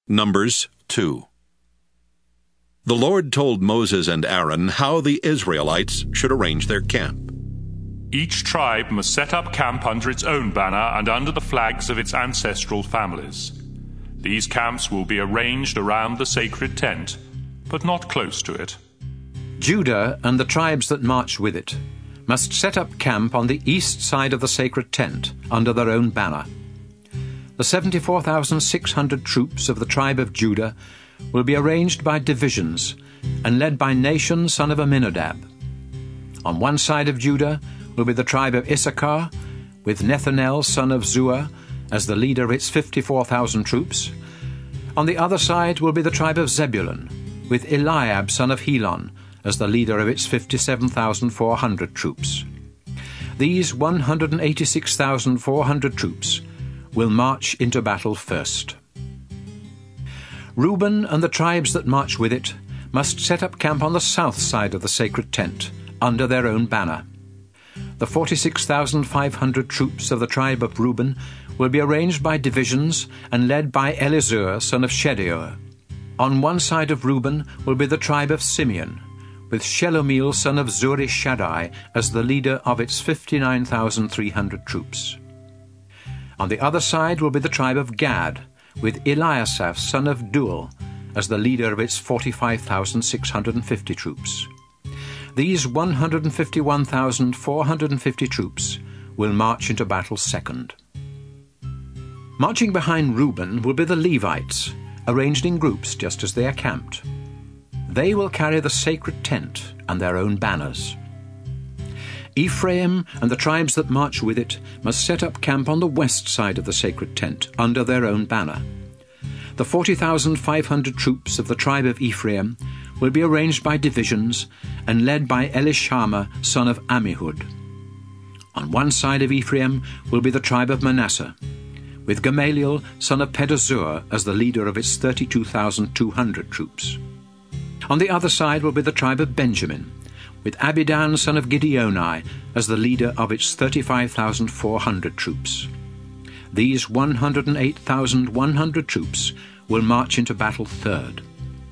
Numbers 2. The Lord told Moses and Aaron how the Israelites should arrange their camp. Each tribe must set up camp under its own banner and under the flags of its ancestral families. These camps will be arranged around the sacred tent, but not close to it. Judah and the tribes that march with it must set up camp on the east side of the sacred tent under their own banner. The 74,600 troops of the tribe of Judah will be arranged by divisions and led by Nahshon son of Amminadab. On one side of Judah will be the tribe of Issachar, with Nethanel son of Zuar as the leader of its 54,000 troops. On the other side will be the tribe of Zebulun, with Eliab son of Helon as the leader of its 57,400 troops. These 186,400 troops will march into battle first. Reuben and the tribes that march with it must set up camp on the south side of the sacred tent, under their own banner. The 46,500 troops of the tribe of Reuben will be arranged by divisions and led by Elizur son of Shedeur. On one side of Reuben will be the tribe of Simeon, with Shelomiel son of Zurishaddai as the leader of its 59,300 troops. On the other side will be the tribe of Gad, with Eliasaph son of Duel as the leader of its 45,650 troops. These 151,450 troops will march into battle second. Marching behind Reuben will be the Levites, arranged in groups just as they are camped. They will carry the sacred tent and their own banners. Ephraim and the tribes that march with it must set up camp on the west side of the sacred tent, under their own banner. The 40,500 troops of the tribe of Ephraim will be arranged by divisions and led by Elishama son of Ammihud. On one side of Ephraim will be the tribe of Manasseh, with Gamaliel son of Pedazur as the leader of its 32,200 troops. On the other side will be the tribe of Benjamin, with Abidan son of Gideoni as the leader of its 35,400 troops. These 108,100 troops will march into battle third.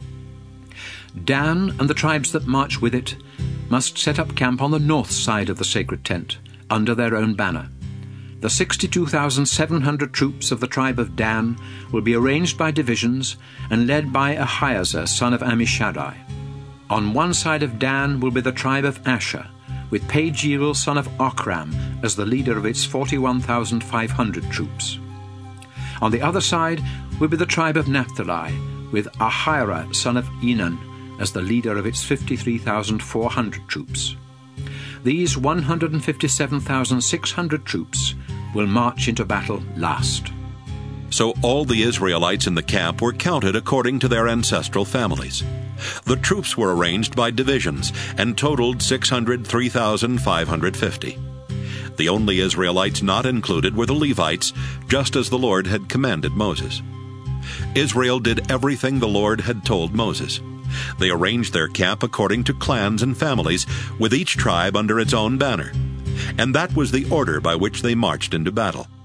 Dan and the tribes that march with it must set up camp on the north side of the sacred tent, under their own banner. The 62,700 troops of the tribe of Dan will be arranged by divisions and led by Ahiezer son of Ammishaddai. On one side of Dan will be the tribe of Asher, with Pagiel son of Ochram as the leader of its 41,500 troops. On the other side will be the tribe of Naphtali, with Ahira son of Enan as the leader of its 53,400 troops. These 157,600 troops will march into battle last. So all the Israelites in the camp were counted according to their ancestral families. The troops were arranged by divisions and totaled 603,550. The only Israelites not included were the Levites, just as the Lord had commanded Moses. Israel did everything the Lord had told Moses. They arranged their camp according to clans and families, with each tribe under its own banner. And that was the order by which they marched into battle.